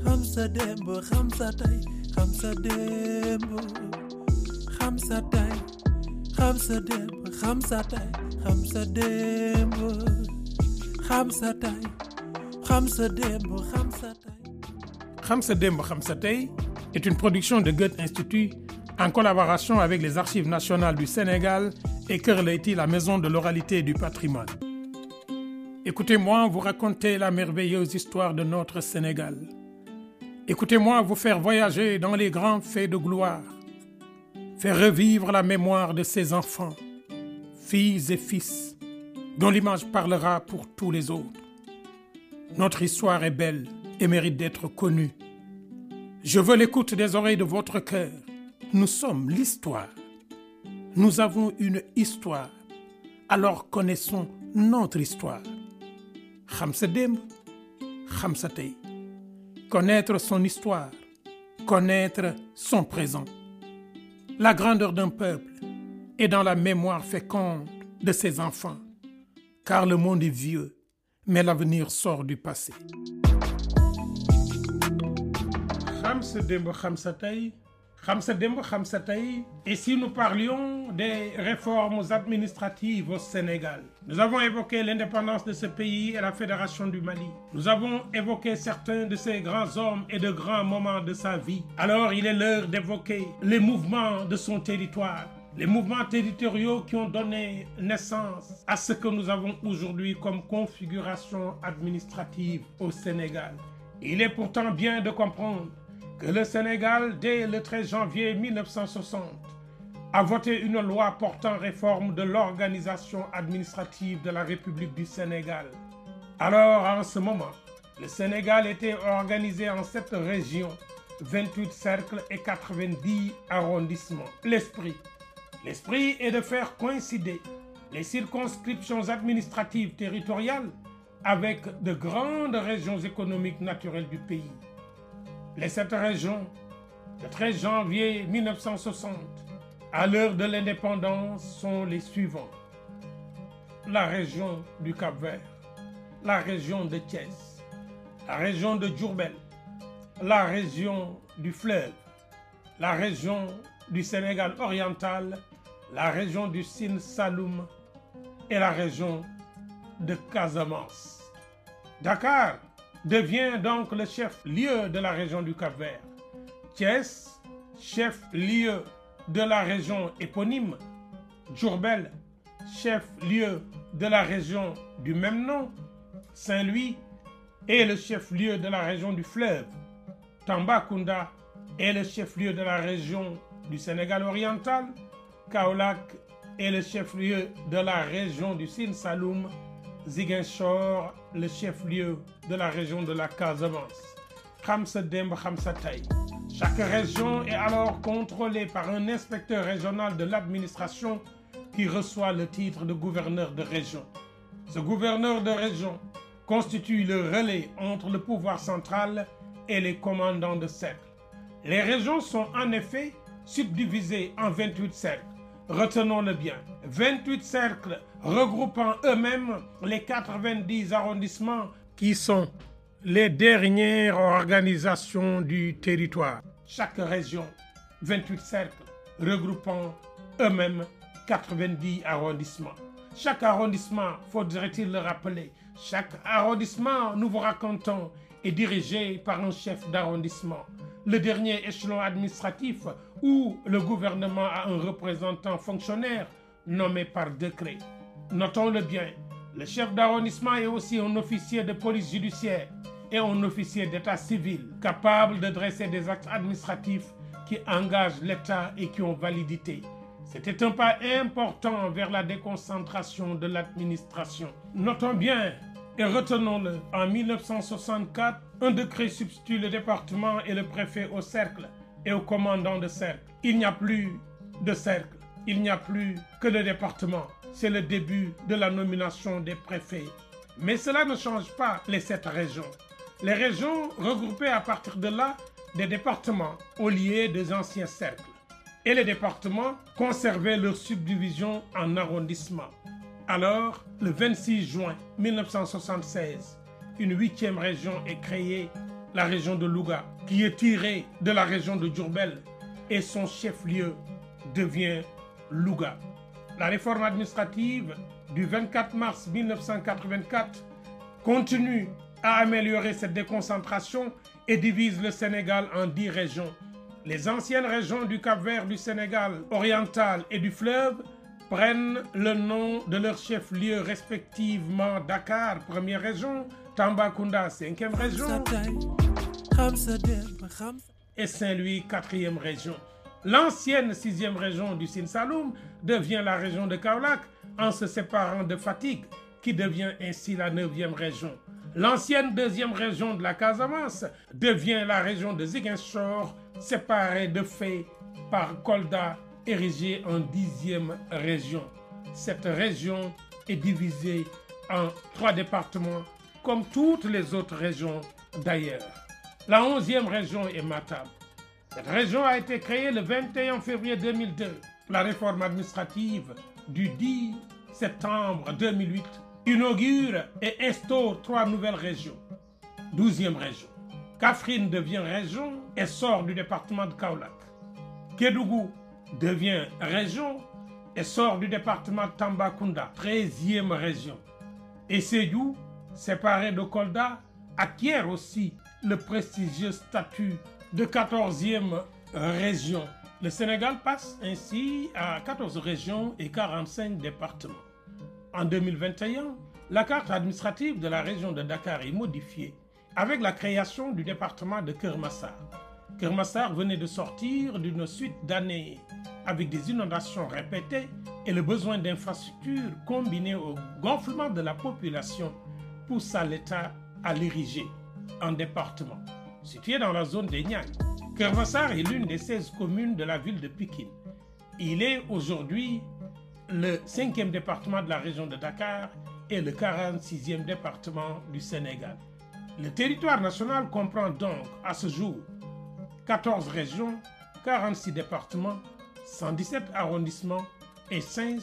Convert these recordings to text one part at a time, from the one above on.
Khamsa Dembo, Khamsa Tay, Khamsa Dembo, Khamsa Tay, Khamsa Dembo, Khamsa Tay, Khamsa Dembo, Khamsa Tay, Khamsa Dembo, Khamsa Tay. Khamsa Dembo, Khamsa Tay est une production de Goethe Institut en collaboration avec les Archives nationales du Sénégal et Kër Leyti, la maison de l'oralité et du patrimoine. Écoutez-moi vous raconter la merveilleuse histoire de notre Sénégal. Écoutez-moi vous faire voyager dans les grands faits de gloire, faire revivre la mémoire de ces enfants, filles et fils, dont l'image parlera pour tous les autres. Notre histoire est belle et mérite d'être connue. Je veux l'écoute des oreilles de votre cœur. Nous sommes l'histoire. Nous avons une histoire. Alors connaissons notre histoire. Khamsa Dembo, Khamsa Tay. Connaître son histoire, connaître son présent. La grandeur d'un peuple est dans la mémoire féconde de ses enfants, car le monde est vieux, mais l'avenir sort du passé. Khamsa Dembo, Khamsa Tay. Khamsa Dembo, Khamsa Tay. Et si nous parlions des réformes administratives au Sénégal, nous avons évoqué l'indépendance de ce pays et la fédération du Mali. Nous avons évoqué certains de ces grands hommes et de grands moments de sa vie. Alors il est l'heure d'évoquer les mouvements de son territoire, les mouvements territoriaux qui ont donné naissance à ce que nous avons aujourd'hui comme configuration administrative au Sénégal. Il est pourtant bien de comprendre que le Sénégal, dès le 13 janvier 1960, a voté une loi portant réforme de l'organisation administrative de la République du Sénégal. Alors, en ce moment, le Sénégal était organisé en 7 régions, 28 cercles et 90 arrondissements. L'esprit est de faire coïncider les circonscriptions administratives territoriales avec de grandes régions économiques naturelles du pays. Les 7 régions, le 13 janvier 1960, à l'heure de l'indépendance, sont les suivants. La région du Cap-Vert, la région de Thiès, la région de Diourbel, la région du Fleuve, la région du Sénégal oriental, la région du Sine Saloum et la région de Casamance. Dakar devient donc le chef-lieu de la région du Cap-Vert. Thiès, chef-lieu de la région éponyme. Diourbel, chef-lieu de la région du même nom. Saint-Louis est le chef-lieu de la région du Fleuve. Tambacounda est le chef-lieu de la région du Sénégal oriental. Kaolack est le chef-lieu de la région du Sine Saloum. Ziguinchor, le chef-lieu de la région de la Casamance. Khamsa Dembo, Khamsa Tay. Chaque région est alors contrôlée par un inspecteur régional de l'administration qui reçoit le titre de gouverneur de région. Ce gouverneur de région constitue le relais entre le pouvoir central et les commandants de cercle. Les régions sont en effet subdivisées en 28 cercles. Retenons-le bien, 28 cercles regroupant eux-mêmes les 90 arrondissements qui sont les dernières organisations du territoire. Chaque région, 28 cercles regroupant eux-mêmes 90 arrondissements. Chaque arrondissement, faudrait-il le rappeler, chaque arrondissement, nous vous racontons, est dirigé par un chef d'arrondissement. Le dernier échelon administratif où le gouvernement a un représentant fonctionnaire nommé par décret. Notons-le bien, le chef d'arrondissement est aussi un officier de police judiciaire et un officier d'état civil capable de dresser des actes administratifs qui engagent l'État et qui ont validité. C'était un pas important vers la déconcentration de l'administration. Notons bien et retenons-le, en 1964, un décret substitue le département et le préfet au cercle et au commandant de cercle. Il n'y a plus de cercle, il n'y a plus que le département. C'est le début de la nomination des préfets. Mais cela ne change pas les 7 régions. Les régions regroupées à partir de là des départements au lieu des anciens cercles. Et les départements conservaient leur subdivision en arrondissements. Alors, le 26 juin 1976, une 8e région est créée, la région de Louga, qui est tirée de la région de Diourbel, et son chef-lieu devient Louga. La réforme administrative du 24 mars 1984 continue à améliorer cette déconcentration et divise le Sénégal en 10 régions. Les anciennes régions du Cap-Vert, du Sénégal oriental et du fleuve prennent le nom de leurs chefs-lieux respectivement Dakar, première région, Tambacounda, 5e région, et Saint-Louis, 4e région. L'ancienne 6e région du Sine Saloum devient la région de Kaolack en se séparant de Fatick, qui devient ainsi la 9e région. L'ancienne 2e région de la Casamance devient la région de Ziguinchor, séparée de fait par Kolda, érigée en 10e région. Cette région est divisée en 3 départements, comme toutes les autres régions d'ailleurs. La 11e région est Matam. Cette région a été créée le 21 février 2002. La réforme administrative du 10 septembre 2008 inaugure et instaure 3 nouvelles régions. 12e région. Kaffrine devient région et sort du département de Kaolack. Kédougou devient région et sort du département de Tambacounda, 13e région. Et Sédhiou, séparé de Kolda, acquiert aussi le prestigieux statut de 14e région. Le Sénégal passe ainsi à 14 régions et 45 départements. En 2021, la carte administrative de la région de Dakar est modifiée avec la création du département de Keur Massar. Keur Massar venait de sortir d'une suite d'années avec des inondations répétées et le besoin d'infrastructures combiné au gonflement de la population poussa l'État à l'ériger en département. Situé dans la zone des Niayes, Keur Massar est l'une des 16 communes de la ville de Pikine. Il est aujourd'hui le 5e département de la région de Dakar et le 46e département du Sénégal. Le territoire national comprend donc à ce jour 14 régions, 46 départements, 117 arrondissements et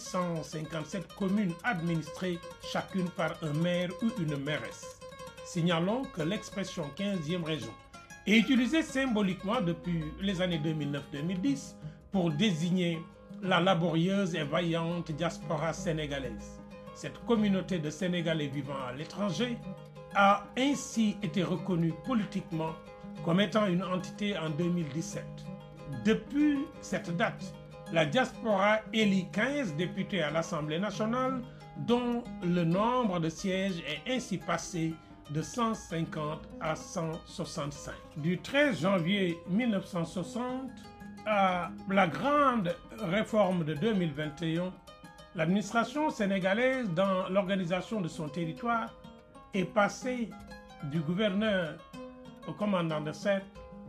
557 communes administrées chacune par un maire ou une mairesse. Signalons que l'expression 15e région est utilisée symboliquement depuis les années 2009-2010 pour désigner la laborieuse et vaillante diaspora sénégalaise. Cette communauté de Sénégalais vivant à l'étranger a ainsi été reconnue politiquement comme étant une entité en 2017. Depuis cette date, la diaspora élit 15 députés à l'Assemblée nationale, dont le nombre de sièges est ainsi passé de 150 à 165. Du 13 janvier 1960 à la grande réforme de 2021, l'administration sénégalaise dans l'organisation de son territoire est passée du gouverneur au commandant de cercle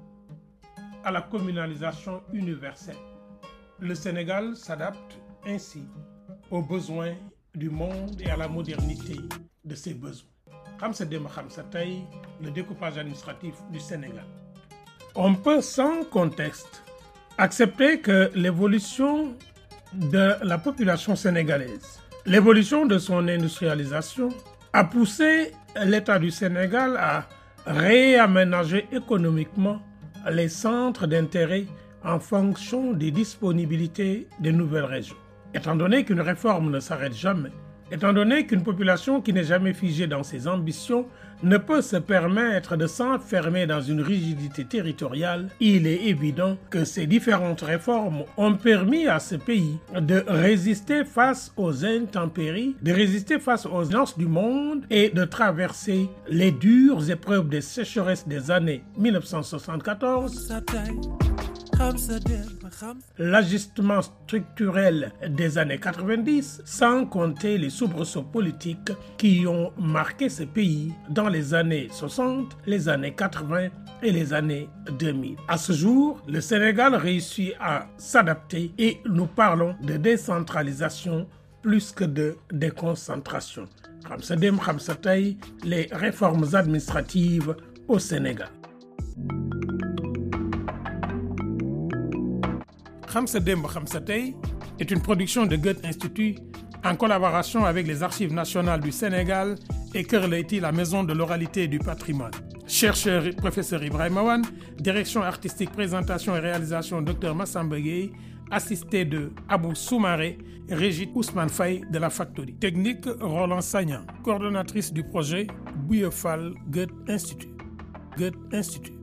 à la communalisation universelle. Le Sénégal s'adapte ainsi aux besoins du monde et à la modernité de ses besoins. Khamsa Demba Khamsa Tay, le découpage administratif du Sénégal. On peut sans conteste accepter que l'évolution de la population sénégalaise, l'évolution de son industrialisation, a poussé l'État du Sénégal à réaménager économiquement les centres d'intérêt en fonction des disponibilités des nouvelles régions. Étant donné qu'une réforme ne s'arrête jamais, étant donné qu'une population qui n'est jamais figée dans ses ambitions ne peut se permettre de s'enfermer dans une rigidité territoriale, il est évident que ces différentes réformes ont permis à ce pays de résister face aux intempéries, de résister face aux violences du monde et de traverser les dures épreuves des sécheresses des années 1974, l'ajustement structurel des années 90, sans compter les soubresauts politiques qui ont marqué ce pays dans les années 60, les années 80 et les années 2000. À ce jour, le Sénégal réussit à s'adapter et nous parlons de décentralisation plus que de déconcentration. Khamsa Demba Khamsa Tay, les réformes administratives au Sénégal. Khamsa Demba Khamsa Tay est une production de Goethe Institut en collaboration avec les Archives nationales du Sénégal et Kër Leyti, la maison de l'oralité et du patrimoine. Chercheur professeur Ibrahima Wane, direction artistique, présentation et réalisation Dr Massamba Gueye, assisté de Abou Soumaré, Régit Ousmane Faye de la Factory. Technique Roland Sagnan, coordonnatrice du projet Bouye Fall Goethe Institut.